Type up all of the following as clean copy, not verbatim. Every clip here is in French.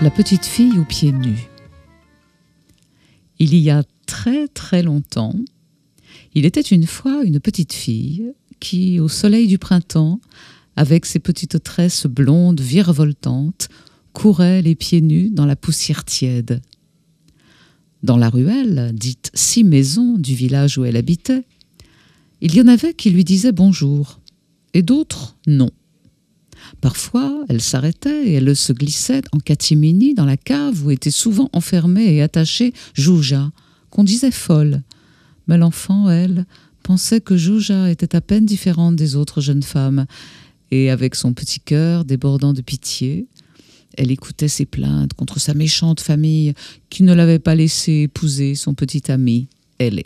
La petite fille aux pieds nus. Il y a très très longtemps, il était une fois une petite fille qui, au soleil du printemps, avec ses petites tresses blondes virevoltantes, courait les pieds nus dans la poussière tiède. Dans la ruelle, dite 6 maisons du village où elle habitait, il y en avait qui lui disaient bonjour, et d'autres non. Parfois, elle s'arrêtait et elle se glissait en catimini dans la cave où était souvent enfermée et attachée Jouja, qu'on disait folle. Mais l'enfant, elle, pensait que Jouja était à peine différente des autres jeunes femmes, et avec son petit cœur débordant de pitié, elle écoutait ses plaintes contre sa méchante famille qui ne l'avait pas laissé épouser son petit ami, Elek.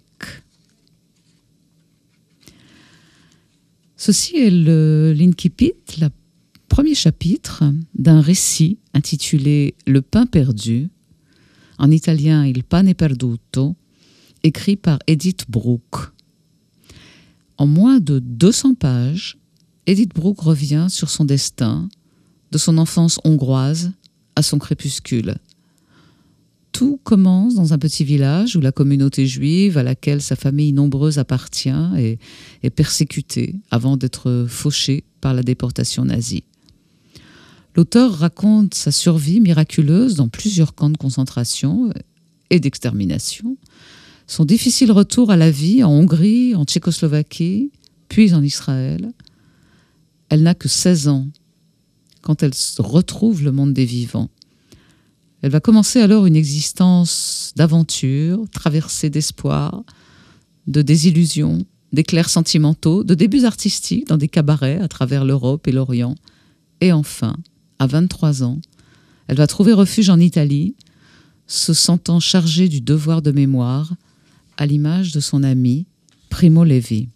Ceci est l'incipit, le premier chapitre d'un récit intitulé « Le pain perdu », en italien « Il pane perduto », écrit par Edith Bruck. En moins de 200 pages, Edith Bruck revient sur son destin, de son enfance hongroise à son crépuscule. Tout commence dans un petit village où la communauté juive à laquelle sa famille nombreuse appartient est persécutée avant d'être fauchée par la déportation nazie. L'auteur raconte sa survie miraculeuse dans plusieurs camps de concentration et d'extermination, son difficile retour à la vie en Hongrie, en Tchécoslovaquie, puis en Israël. Elle n'a que 16 ans quand elle retrouve le monde des vivants. Elle va commencer alors une existence d'aventure, traversée d'espoir, de désillusions, d'éclairs sentimentaux, de débuts artistiques dans des cabarets à travers l'Europe et l'Orient. Et enfin, à 23 ans, elle va trouver refuge en Italie, se sentant chargée du devoir de mémoire, à l'image de son ami Primo Levi.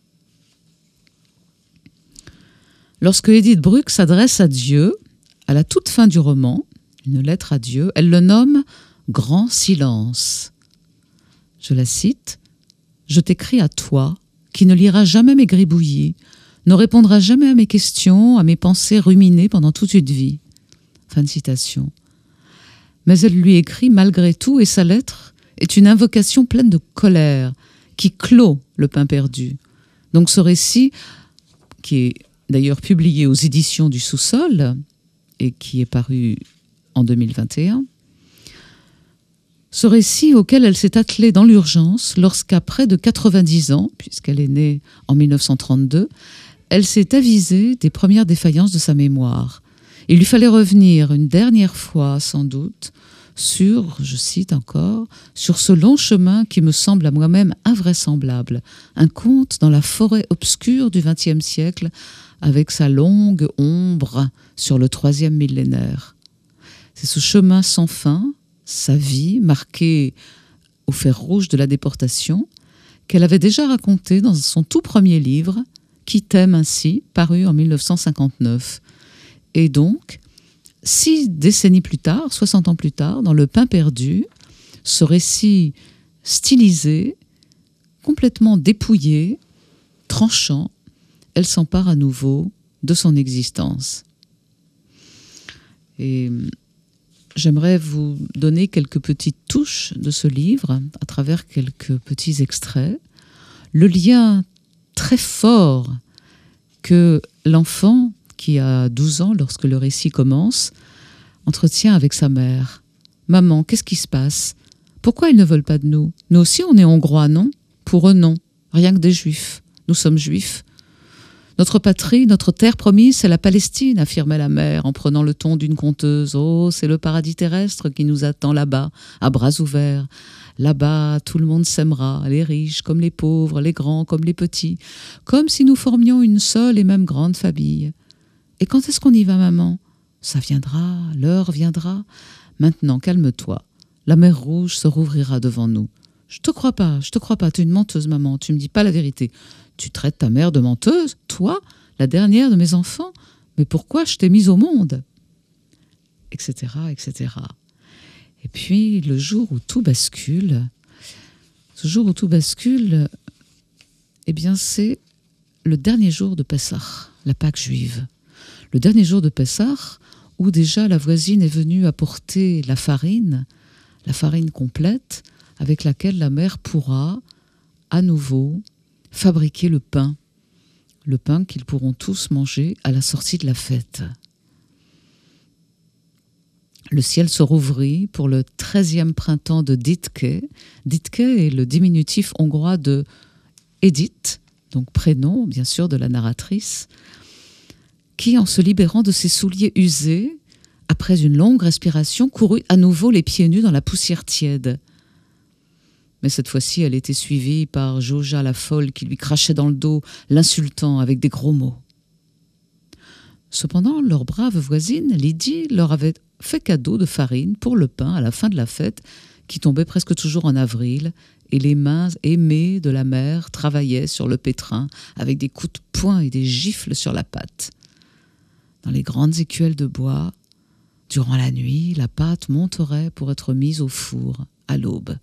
Lorsque Edith Bruck s'adresse à Dieu, à la toute fin du roman, une lettre à Dieu, elle le nomme « Grand silence ». Je la cite : « Je t'écris à toi, qui ne liras jamais mes gribouillis, ne répondra jamais à mes questions, à mes pensées ruminées pendant toute une vie. » Fin de citation. Mais elle lui écrit malgré tout, et sa lettre est une invocation pleine de colère qui clôt le pain perdu. Donc ce récit, qui est d'ailleurs publié aux éditions du Sous-sol et qui est paru en 2021, ce récit auquel elle s'est attelée dans l'urgence lorsqu'à près de 90 ans, puisqu'elle est née en 1932, elle s'est avisée des premières défaillances de sa mémoire. Il lui fallait revenir une dernière fois, sans doute, sur, je cite encore, « sur ce long chemin qui me semble à moi-même invraisemblable, un conte dans la forêt obscure du XXe siècle, avec sa longue ombre sur le 3e millénaire. » C'est ce chemin sans fin, sa vie marquée au fer rouge de la déportation, qu'elle avait déjà raconté dans son tout premier livre, Qui t'aime ainsi, paru en 1959. Et donc, 6 décennies plus tard, 60 ans plus tard, dans Le pain perdu, ce récit stylisé, complètement dépouillé, tranchant, elle s'empare à nouveau de son existence. Et j'aimerais vous donner quelques petites touches de ce livre à travers quelques petits extraits. Le lien très fort que l'enfant, qui a 12 ans lorsque le récit commence, entretient avec sa mère. « Maman, qu'est-ce qui se passe? Pourquoi ils ne veulent pas de nous? Nous aussi, on est hongrois, non? Pour eux, non. Rien que des juifs. Nous sommes juifs. Notre patrie, notre terre promise, c'est la Palestine, affirmait la mère en prenant le ton d'une conteuse. Oh, c'est le paradis terrestre qui nous attend là-bas, à bras ouverts. Là-bas, tout le monde s'aimera, les riches comme les pauvres, les grands comme les petits, comme si nous formions une seule et même grande famille. Et quand est-ce qu'on y va, maman? Ça viendra, l'heure viendra. Maintenant, calme-toi. La mer Rouge se rouvrira devant nous. Je te crois pas, tu es une menteuse, maman, tu me dis pas la vérité. Tu traites ta mère de menteuse? Toi, la dernière de mes enfants? Mais pourquoi je t'ai mise au monde? Etc., etc. Et puis, le jour où tout bascule, eh bien, c'est le dernier jour de Pessah, la Pâque juive. Le dernier jour de Pessah, où déjà la voisine est venue apporter la farine complète, avec laquelle la mère pourra à nouveau fabriquer le pain qu'ils pourront tous manger à la sortie de la fête. Le ciel se rouvrit pour le 13e printemps de Ditke. Ditke est le diminutif hongrois de Edith, donc prénom bien sûr de la narratrice, qui, en se libérant de ses souliers usés, après une longue respiration, courut à nouveau les pieds nus dans la poussière tiède. Mais cette fois-ci, elle était suivie par Joja la folle qui lui crachait dans le dos, l'insultant avec des gros mots. Cependant, leur brave voisine, Lydie, leur avait fait cadeau de farine pour le pain à la fin de la fête, qui tombait presque toujours en avril, et les mains aimées de la mère travaillaient sur le pétrin avec des coups de poing et des gifles sur la pâte. Dans les grandes écuelles de bois, durant la nuit, la pâte monterait pour être mise au four à l'aube.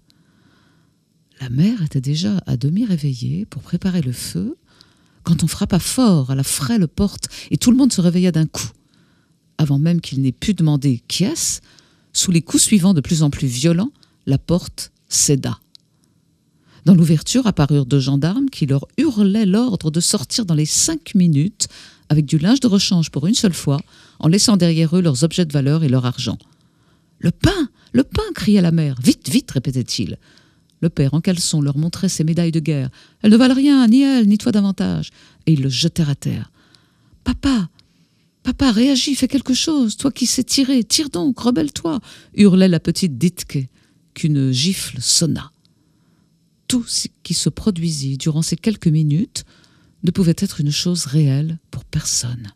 La mère était déjà à demi réveillée pour préparer le feu quand on frappa fort à la frêle porte et tout le monde se réveilla d'un coup. Avant même qu'il n'ait pu demander qui est-ce, sous les coups suivants de plus en plus violents, la porte céda. Dans l'ouverture apparurent 2 gendarmes qui leur hurlaient l'ordre de sortir dans les 5 minutes avec du linge de rechange pour une seule fois, en laissant derrière eux leurs objets de valeur et leur argent. « Le pain ! Le pain !» criait la mère. « Vite, vite !» répétait-il. Le père, en caleçon, leur montrait ses médailles de guerre. « Elles ne valent rien, ni elles, ni toi davantage. » Et ils le jetèrent à terre. « Papa, papa, réagis, fais quelque chose. Toi qui sais tirer, tire donc, rebelle-toi !» hurlait la petite Ditke, qu'une gifle sonna. Tout ce qui se produisit durant ces quelques minutes ne pouvait être une chose réelle pour personne.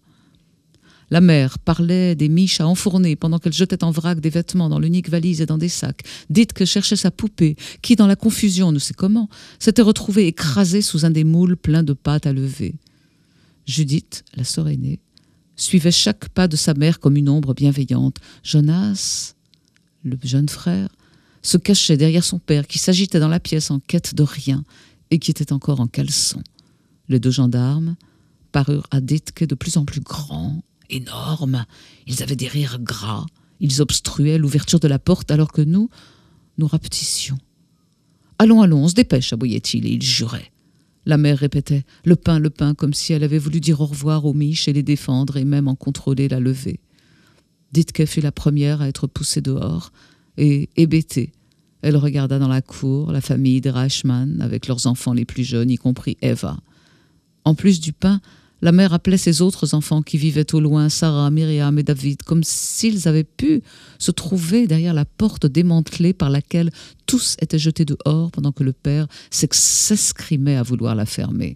La mère parlait des miches à enfourner pendant qu'elle jetait en vrac des vêtements dans l'unique valise et dans des sacs. Ditke cherchait sa poupée, qui, dans la confusion, on ne sait comment, s'était retrouvée écrasée sous un des moules pleins de pâte à lever. Judith, la sœur aînée, suivait chaque pas de sa mère comme une ombre bienveillante. Jonas, le jeune frère, se cachait derrière son père qui s'agitait dans la pièce en quête de rien et qui était encore en caleçon. Les 2 gendarmes parurent à Ditke de plus en plus grands, énormes. Ils avaient des rires gras. Ils obstruaient l'ouverture de la porte alors que nous rapetissions. « Allons, allons, on se dépêche » aboyait-il, et il jurait. La mère répétait « le pain », comme si elle avait voulu dire au revoir aux miches et les défendre et même en contrôler la levée. Ditke fut la première à être poussée dehors et, hébétée, elle regarda dans la cour la famille des Reichmann avec leurs enfants les plus jeunes, y compris Eva. En plus du pain, la mère appelait ses autres enfants qui vivaient au loin, Sarah, Myriam et David, comme s'ils avaient pu se trouver derrière la porte démantelée par laquelle tous étaient jetés dehors pendant que le père s'escrimait à vouloir la fermer.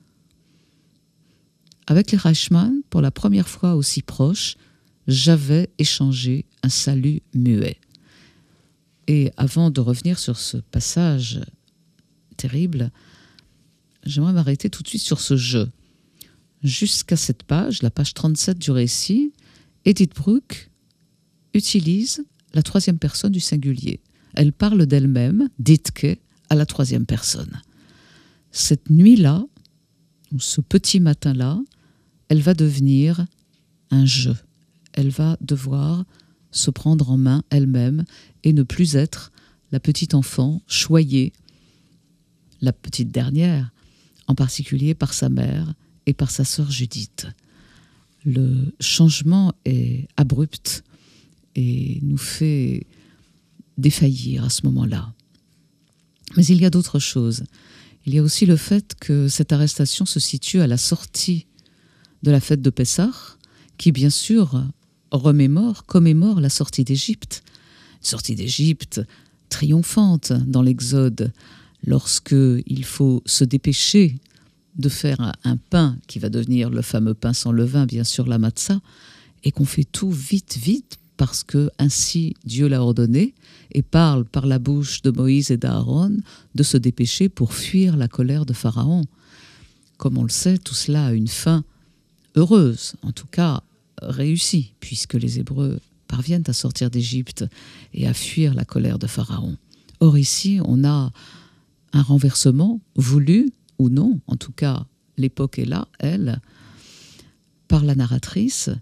Avec les Reichmann, pour la première fois aussi proche, j'avais échangé un salut muet. Et avant de revenir sur ce passage terrible, j'aimerais m'arrêter tout de suite sur ce jeu. Jusqu'à cette page, la page 37 du récit, Edith Bruck utilise la 3e personne du singulier. Elle parle d'elle-même, Ditke, à la 3e personne. Cette nuit-là, ou ce petit matin-là, elle va devenir un jeu. Elle va devoir se prendre en main elle-même et ne plus être la petite enfant choyée, la petite dernière, en particulier par sa mère et par sa sœur Judith. Le changement est abrupt et nous fait défaillir à ce moment-là. Mais il y a d'autres choses. Il y a aussi le fait que cette arrestation se situe à la sortie de la fête de Pessah, qui bien sûr commémore la sortie d'Égypte. Une sortie d'Égypte triomphante dans l'Exode, lorsqu'il faut se dépêcher de faire un pain qui va devenir le fameux pain sans levain, bien sûr la matzah, et qu'on fait tout vite, vite, parce que ainsi Dieu l'a ordonné, et parle par la bouche de Moïse et d'Aaron de se dépêcher pour fuir la colère de Pharaon. Comme on le sait, tout cela a une fin heureuse, en tout cas réussie, puisque les Hébreux parviennent à sortir d'Égypte et à fuir la colère de Pharaon. Or ici, on a un renversement voulu ou non, en tout cas l'époque est là, elle, par la narratrice,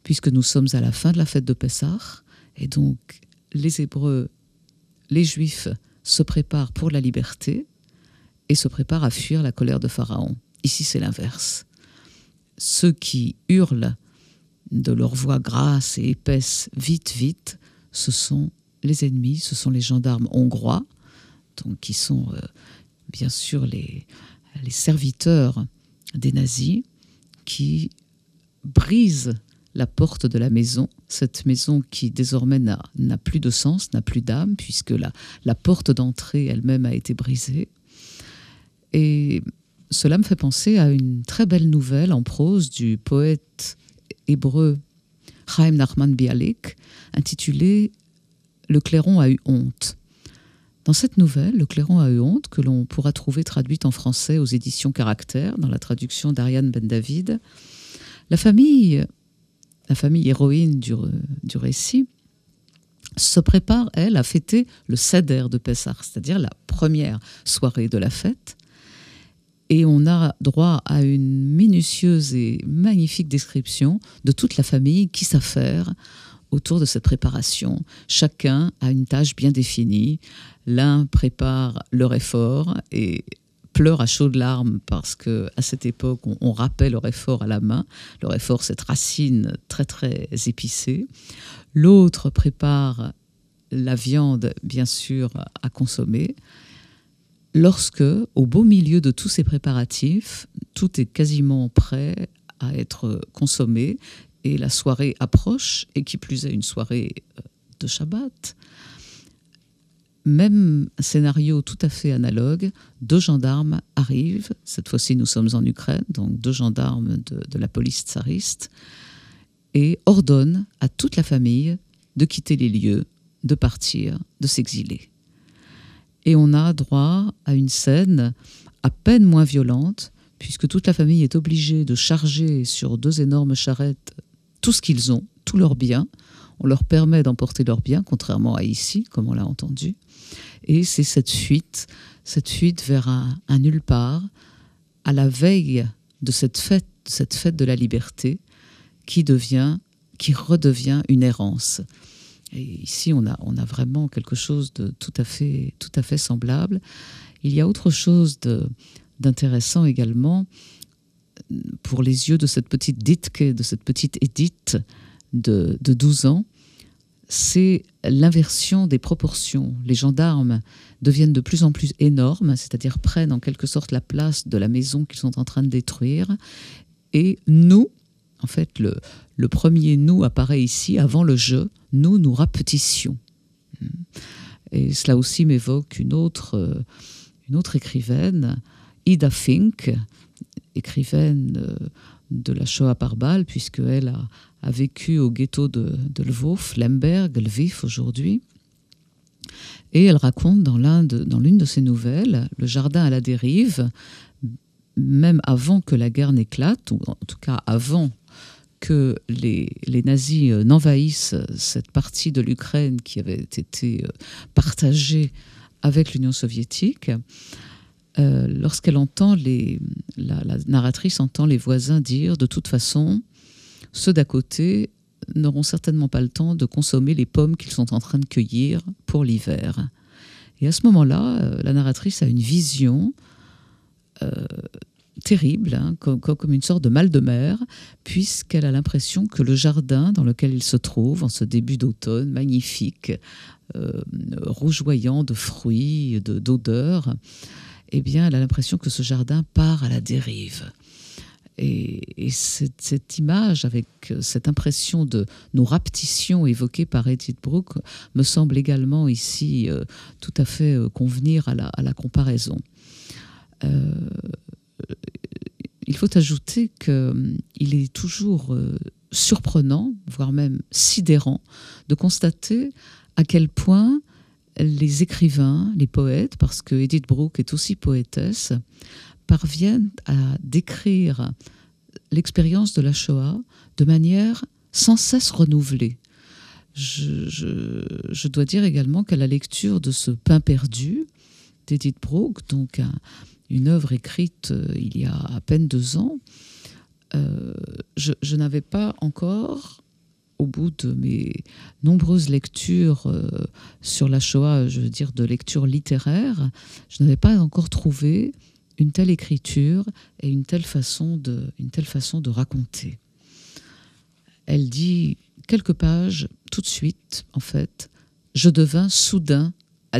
puisque nous sommes à la fin de la fête de Pessah, et donc les Hébreux, les Juifs se préparent pour la liberté et se préparent à fuir la colère de Pharaon. Ici, c'est l'inverse. Ceux qui hurlent de leur voix grasse et épaisse, vite, vite, ce sont les ennemis, ce sont les gendarmes hongrois, donc qui sont bien sûr les serviteurs des nazis, qui brisent la porte de la maison, cette maison qui désormais n'a plus de sens, n'a plus d'âme, puisque la porte d'entrée elle-même a été brisée. Et cela me fait penser à une très belle nouvelle en prose du poète hébreu Chaim Nachman Bialik, intitulée « Le clairon a eu honte ». Dans cette nouvelle, Le clairon a eu honte, que l'on pourra trouver traduite en français aux éditions Caractère, dans la traduction d'Ariane Ben David, la famille héroïne du récit se prépare, elle, à fêter le Seder de Pessah, c'est-à-dire la première soirée de la fête. Et on a droit à une minutieuse et magnifique description de toute la famille qui s'affaire autour de cette préparation. Chacun a une tâche bien définie. L'un prépare le réfort et pleure à chaudes larmes parce qu'à cette époque, on râpait le réfort à la main. Le réfort, cette racine très, très épicée. L'autre prépare la viande, bien sûr, à consommer. Lorsque, au beau milieu de tous ces préparatifs, tout est quasiment prêt à être consommé et la soirée approche, et qui plus est une soirée de Shabbat, même scénario tout à fait analogue, 2 gendarmes arrivent, cette fois-ci nous sommes en Ukraine, donc 2 gendarmes de la police tsariste, et ordonnent à toute la famille de quitter les lieux, de partir, de s'exiler. Et on a droit à une scène à peine moins violente, puisque toute la famille est obligée de charger sur 2 énormes charrettes tout ce qu'ils ont, tous leurs biens. On leur permet d'emporter leurs biens, contrairement à ici, comme on l'a entendu. Et c'est cette fuite vers un nulle part, à la veille de cette fête de la liberté, qui redevient une errance. Et ici, on a vraiment quelque chose de tout à fait semblable. Il y a autre chose d'intéressant également pour les yeux de cette petite Ditke, de cette petite Edith de 12 ans. C'est l'inversion des proportions. Les gendarmes deviennent de plus en plus énormes, c'est-à-dire prennent en quelque sorte la place de la maison qu'ils sont en train de détruire. Et nous, en fait, le premier « nous » apparaît ici, avant le « je », nous rapetissions. Et cela aussi m'évoque une autre écrivaine, Ida Fink, écrivaine de la Shoah par balle, puisqu'elle a vécu au ghetto de Lvov, Lemberg, Lviv aujourd'hui. Et elle raconte dans l'une de ses nouvelles, le jardin à la dérive, même avant que la guerre n'éclate, ou en tout cas avant que les nazis n'envahissent cette partie de l'Ukraine qui avait été partagée avec l'Union soviétique. Lorsqu'elle entend la narratrice entend les voisins dire, de toute façon, ceux d'à côté n'auront certainement pas le temps de consommer les pommes qu'ils sont en train de cueillir pour l'hiver. Et à ce moment-là, la narratrice a une vision terrible, hein, comme une sorte de mal de mer, puisqu'elle a l'impression que le jardin dans lequel il se trouve, en ce début d'automne magnifique, rougeoyant de fruits, d'odeurs, eh bien, elle a l'impression que ce jardin part à la dérive. Et cette image, avec cette impression de nos rapetitions évoquées par Edith Bruck, me semble également ici tout à fait convenir à la comparaison. Il faut ajouter qu'il est toujours surprenant, voire même sidérant, de constater à quel point les écrivains, les poètes, parce que Edith Bruck est aussi poétesse, parviennent à décrire l'expérience de la Shoah de manière sans cesse renouvelée. Je dois dire également qu'à la lecture de ce Pain perdu d'Edith Bruck, donc une œuvre écrite il y a à peine 2 ans, je n'avais pas encore au bout de mes nombreuses lectures sur la Shoah, je veux dire de lectures littéraires, je n'avais pas encore trouvé une telle écriture et une telle façon de raconter. Elle dit quelques pages tout de suite, en fait, « Je devins soudain adulte »,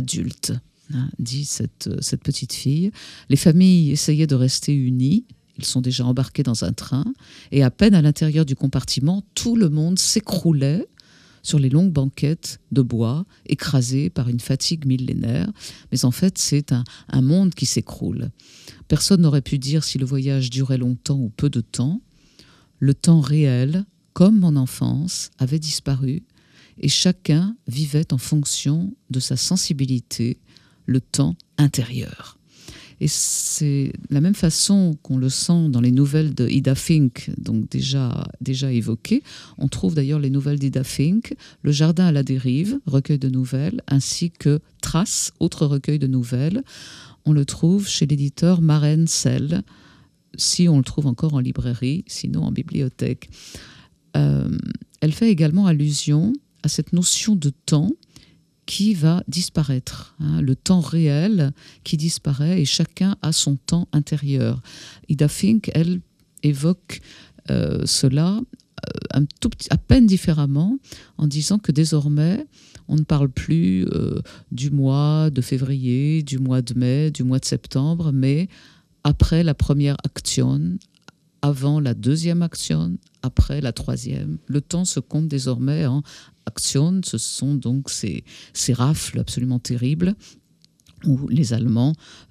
dit cette petite fille. Les familles essayaient de rester unies. Ils sont déjà embarqués dans un train et à peine à l'intérieur du compartiment, tout le monde s'écroulait sur les longues banquettes de bois, écrasées par une fatigue millénaire. Mais en fait, c'est un monde qui s'écroule. Personne n'aurait pu dire si le voyage durait longtemps ou peu de temps. Le temps réel, comme mon enfance, avait disparu et chacun vivait en fonction de sa sensibilité, le temps intérieur. Et c'est la même façon qu'on le sent dans les nouvelles de Ida Fink, donc déjà évoquées. On trouve d'ailleurs les nouvelles d'Ida Fink, Le Jardin à la dérive, recueil de nouvelles, ainsi que Traces, autre recueil de nouvelles. On le trouve chez l'éditeur Maren Sell, si on le trouve encore en librairie, sinon en bibliothèque. Elle fait également allusion à cette notion de temps qui va disparaître, le temps réel qui disparaît et chacun a son temps intérieur. Ida Fink, elle, évoque cela à peine différemment en disant que désormais, on ne parle plus du mois de février, du mois de mai, du mois de septembre, mais après la première action, avant la deuxième action, après la troisième. Le temps se compte désormais en action. Ce sont donc ces rafles absolument terribles où les Allemands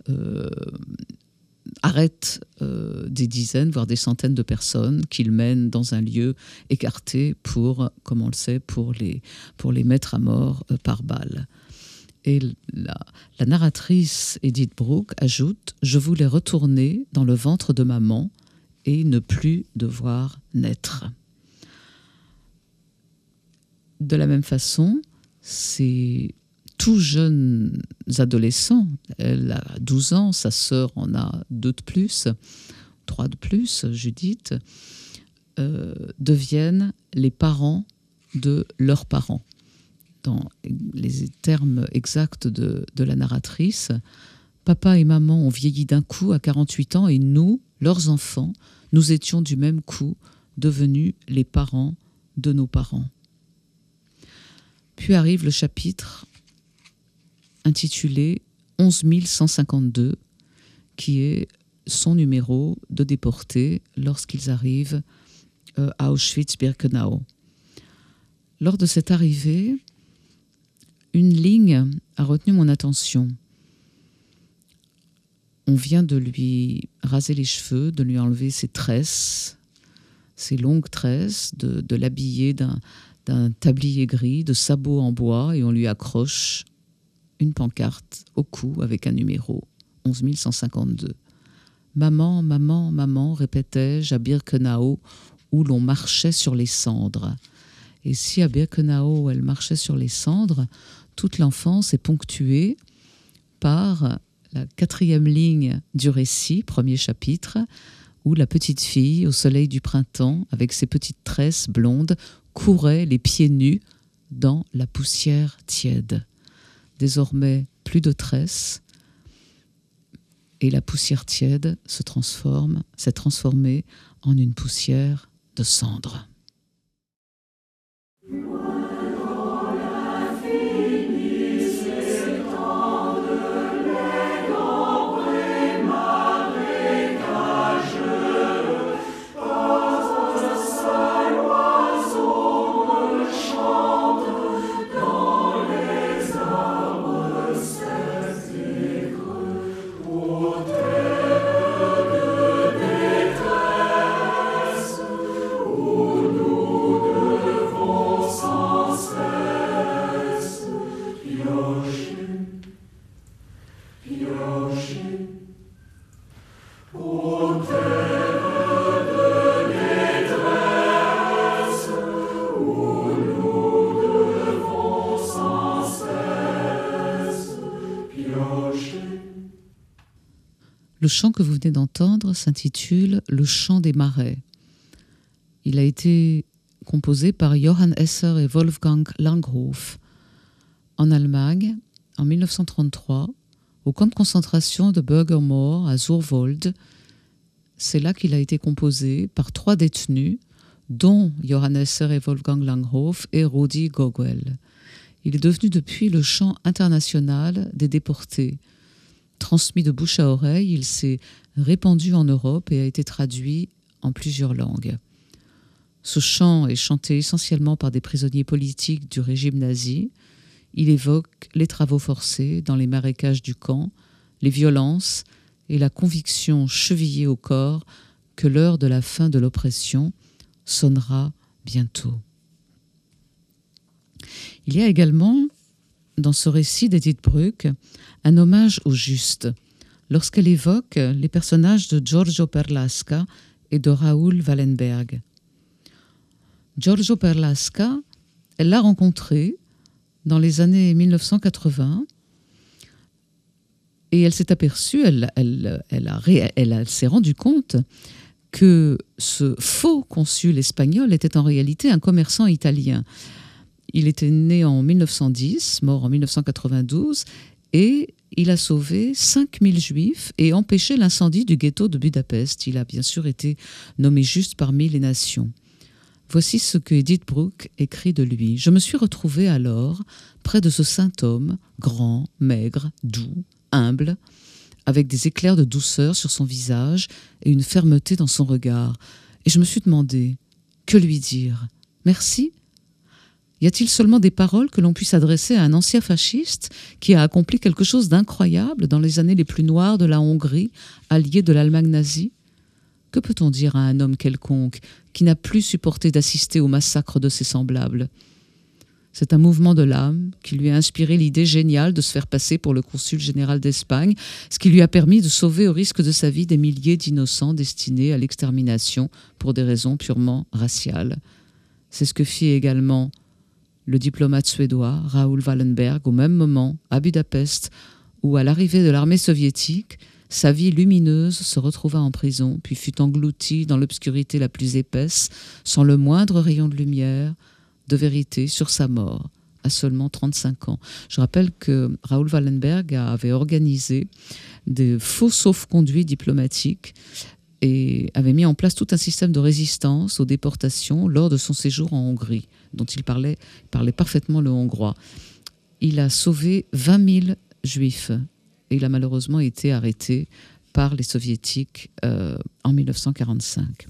arrêtent des dizaines, voire des centaines de personnes qu'ils mènent dans un lieu écarté pour, comme on le sait, pour les mettre à mort par balle. Et la narratrice Edith Brooke ajoute « Je voulais retourner dans le ventre de maman et ne plus devoir naître ». De la même façon, ces tout jeunes adolescents, elle a 12 ans, sa sœur en a 2 de plus, 3 de plus, Judith, deviennent les parents de leurs parents. Dans les termes exacts de la narratrice, papa et maman ont vieilli d'un coup à 48 ans et nous, leurs enfants, nous étions du même coup devenus les parents de nos parents. Puis arrive le chapitre intitulé 11 152, qui est son numéro de déportés lorsqu'ils arrivent à Auschwitz-Birkenau. Lors de cette arrivée, une ligne a retenu mon attention. On vient de lui raser les cheveux, de lui enlever ses tresses, ses longues tresses, de l'habiller d'un tablier gris, de sabots en bois, et on lui accroche une pancarte au cou avec un numéro, 11 152. « Maman, maman, maman », répétais-je à Birkenau, où l'on marchait sur les cendres. Et si à Birkenau, elle marchait sur les cendres, toute l'enfance est ponctuée par la 4e ligne du récit, premier chapitre, où la petite fille, au soleil du printemps, avec ses petites tresses blondes, courait les pieds nus dans la poussière tiède. Désormais, plus de tresses, et la poussière tiède s'est transformée en une poussière de cendres. Le chant que vous venez d'entendre s'intitule « Le chant des marais ». Il a été composé par Johann Esser et Wolfgang Langhoff en Allemagne en 1933 au camp de concentration de Bürgermoor à Zurwald. C'est là qu'il a été composé par 3 détenus, dont Johann Esser et Wolfgang Langhoff et Rudi Gogol. Il est devenu depuis le chant international des déportés. Transmis de bouche à oreille, il s'est répandu en Europe et a été traduit en plusieurs langues. Ce chant est chanté essentiellement par des prisonniers politiques du régime nazi. Il évoque les travaux forcés dans les marécages du camp, les violences et la conviction chevillée au corps que l'heure de la fin de l'oppression sonnera bientôt. Il y a également, dans ce récit d'Edith Bruck, un hommage au juste, lorsqu'elle évoque les personnages de Giorgio Perlasca et de Raoul Wallenberg. Giorgio Perlasca, elle l'a rencontré dans les années 1980 et elle s'est aperçue, elle s'est rendue compte que ce faux consul espagnol était en réalité un commerçant italien. Il était né en 1910, mort en 1992, et il a sauvé 5000 juifs et empêché l'incendie du ghetto de Budapest. Il a bien sûr été nommé juste parmi les nations. Voici ce que Edith Bruck écrit de lui. « Je me suis retrouvée alors près de ce saint homme, grand, maigre, doux, humble, avec des éclairs de douceur sur son visage et une fermeté dans son regard. Et je me suis demandé, que lui dire? Merci? Y a-t-il seulement des paroles que l'on puisse adresser à un ancien fasciste qui a accompli quelque chose d'incroyable dans les années les plus noires de la Hongrie, alliée de l'Allemagne nazie? Que peut-on dire à un homme quelconque qui n'a plus supporté d'assister au massacre de ses semblables? C'est un mouvement de l'âme qui lui a inspiré l'idée géniale de se faire passer pour le consul général d'Espagne, ce qui lui a permis de sauver au risque de sa vie des milliers d'innocents destinés à l'extermination pour des raisons purement raciales. C'est ce que fit également le diplomate suédois Raoul Wallenberg au même moment à Budapest, où à l'arrivée de l'armée soviétique, sa vie lumineuse se retrouva en prison, puis fut engloutie dans l'obscurité la plus épaisse, sans le moindre rayon de lumière, de vérité sur sa mort, à seulement 35 ans. Je rappelle que Raoul Wallenberg avait organisé des faux sauf-conduits diplomatiques et avait mis en place tout un système de résistance aux déportations lors de son séjour en Hongrie, dont il parlait parfaitement le hongrois. Il a sauvé 20 000 juifs et il a malheureusement été arrêté par les soviétiques en 1945.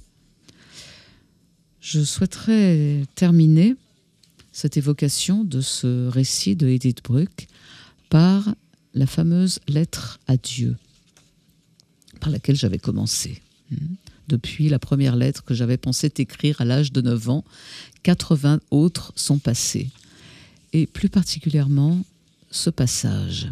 Je souhaiterais terminer cette évocation de ce récit de Edith Bruck par la fameuse lettre à Dieu, par laquelle j'avais commencé. Depuis la première lettre que j'avais pensé écrire à l'âge de 9 ans, 80 autres sont passées. Et plus particulièrement, ce passage.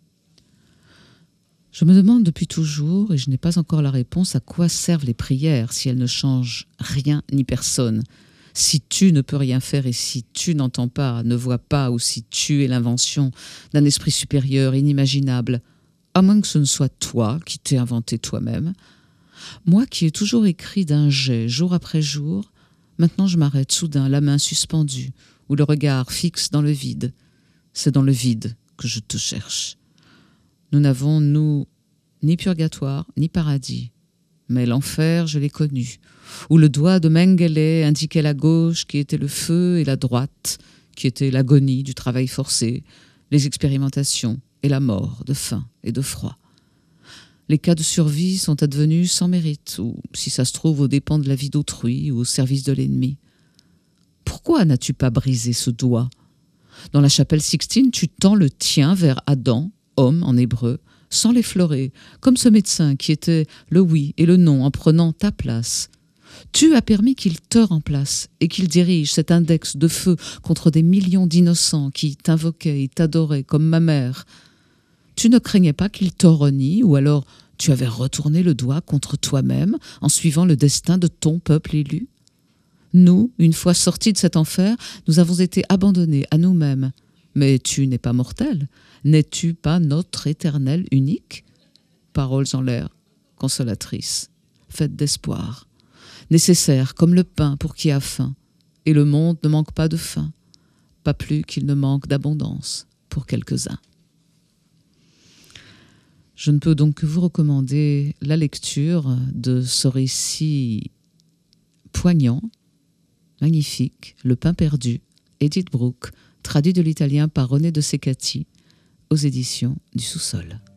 Je me demande depuis toujours, et je n'ai pas encore la réponse, à quoi servent les prières si elles ne changent rien ni personne. Si tu ne peux rien faire et si tu n'entends pas, ne vois pas, ou si tu es l'invention d'un esprit supérieur inimaginable, à moins que ce ne soit toi qui t'es inventé toi-même. Moi qui ai toujours écrit d'un jet, jour après jour, maintenant je m'arrête soudain, la main suspendue, ou le regard fixe dans le vide. C'est dans le vide que je te cherche. Nous n'avons, nous, ni purgatoire, ni paradis. Mais l'enfer, je l'ai connu, où le doigt de Mengele indiquait la gauche qui était le feu et la droite qui était l'agonie du travail forcé, les expérimentations et la mort de faim et de froid. Les cas de survie sont advenus sans mérite, ou, si ça se trouve, aux dépens de la vie d'autrui ou au service de l'ennemi. Pourquoi n'as-tu pas brisé ce doigt? Dans la chapelle Sixtine, tu tends le tien vers Adam, homme en hébreu, sans l'effleurer, comme ce médecin qui était le oui et le non en prenant ta place. Tu as permis qu'il te remplace et qu'il dirige cet index de feu contre des millions d'innocents qui t'invoquaient et t'adoraient comme ma mère. Tu ne craignais pas qu'il te renie, ou alors tu avais retourné le doigt contre toi-même en suivant le destin de ton peuple élu? Nous, une fois sortis de cet enfer, nous avons été abandonnés à nous-mêmes. Mais tu n'es pas mortel. N'es-tu pas notre éternel unique? Paroles en l'air, consolatrices, faites d'espoir, nécessaires comme le pain pour qui a faim. et le monde ne manque pas de faim, pas plus qu'il ne manque d'abondance pour quelques-uns. Je ne peux donc que vous recommander la lecture de ce récit poignant, magnifique, Le pain perdu, Edith Bruck, traduit de l'italien par René de Secati, aux éditions du Sous-sol.